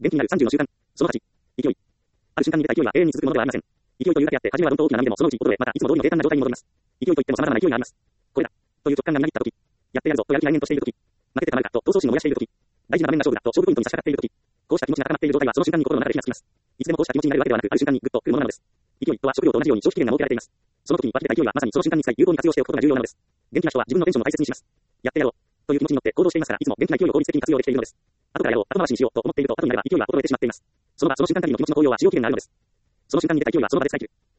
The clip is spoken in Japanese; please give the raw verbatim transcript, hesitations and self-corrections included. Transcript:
元気になるさんじゅうの習慣。そのはち、勢い。ある瞬間に出た勢いは永遠に続くものではありません。勢いというだけあって、初めはどんと大きな波でもそのうち一歩へ、またいつも通りの平坦な状態に戻ります。勢いといっても様々な勢いがあります。これだ。という直感がみなぎったとき。やってやるぞとやる気が延々としているとき。負けてたまるかと闘争心を燃やしているとき。大事な場面が勝負だと勝負ポイントに差し掛かっているとき。こうした気持ちが高まっている状態はその瞬間に心の中で火がつきます。いつでもこうした気持ちになるわけではなく、ある瞬間にグッと来るものなのです。勢いとは食料と同じように消費期限が設けられています。その時に湧き出た勢いはまさにその瞬間に使い有効に活用しておくことが重要なのです。元気な人は自分のテンションを大切にします。やってやろうという気持ちに乗って行動していますから、いつも元気な勢いを効率的に活用できているのです。後からやろう、後回しにしようと思っていると後になれば勢いは衰えてしまっています。その場その瞬間的の気持ちの高揚は使用期限があるのです。その瞬間に出た勢いはその場で使い切る。